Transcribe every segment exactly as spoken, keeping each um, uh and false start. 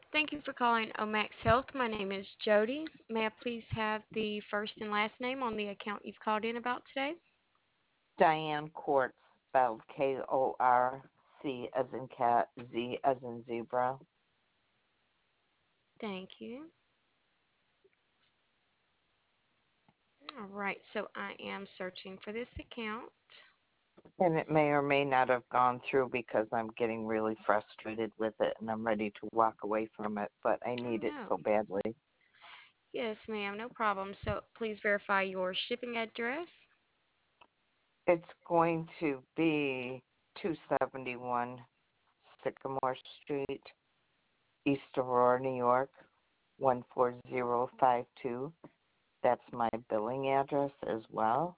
Thank you for calling Omax Health. My name is Jody. May I please have the first and last name on the account you've called in about today? Diane Quartz, spelled K O R C as in cat, Z as in zebra. Thank you. All right, so I am searching for this account. And it may or may not have gone through because I'm getting really frustrated with it and I'm ready to walk away from it, but I Oh need it no. so badly. Yes, ma'am, no problem. So please verify your shipping address. It's going to be two seventy-one Sycamore Street, East Aurora, New York, one four zero five two. That's my billing address as well.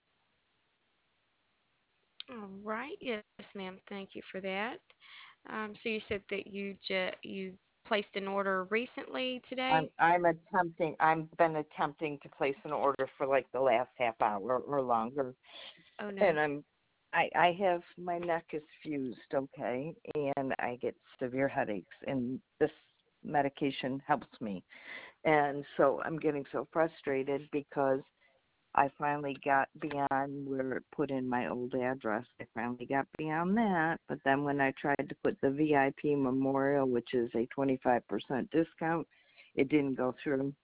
All right, yes, ma'am. Thank you for that. Um, so you said that you ju- you placed an order recently today? I'm I'm attempting I've been attempting to place an order for like the last half hour or longer, Oh no. and I'm I I have my neck is fused, okay, and I get severe headaches, and this medication helps me, and so I'm getting so frustrated because I finally got beyond where it put in my old address. I finally got beyond that, but then when I tried to put the V I P Memorial, which is a twenty-five percent discount, it didn't go through.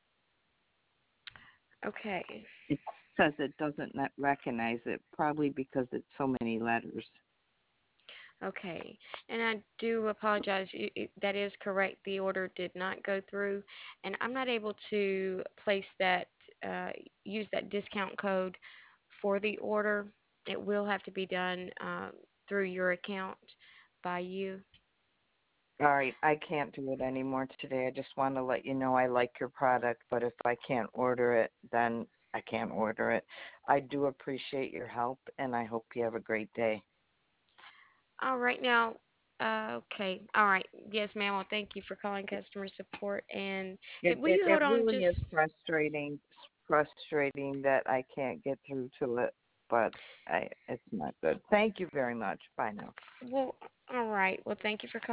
Okay. It says it doesn't not recognize it, probably because it's so many letters. Okay. And I do apologize. You- it- That is correct. The order did not go through, and I'm not able to place that, uh, use that discount code for the order. It will have to be done um, through your account by you. All right, I can't do it anymore today. I just want to let you know I like your product, but if I can't order it, then I can't order it. I do appreciate your help, and I hope you have a great day. All right. Now, uh, okay. All right. Yes, ma'am. Well, thank you for calling customer support. And It, if, will it you it hold on really just, is frustrating, frustrating that I can't get through to it, but I it's not good. Thank you very much. Bye now. well, all right. Well, thank you for calling.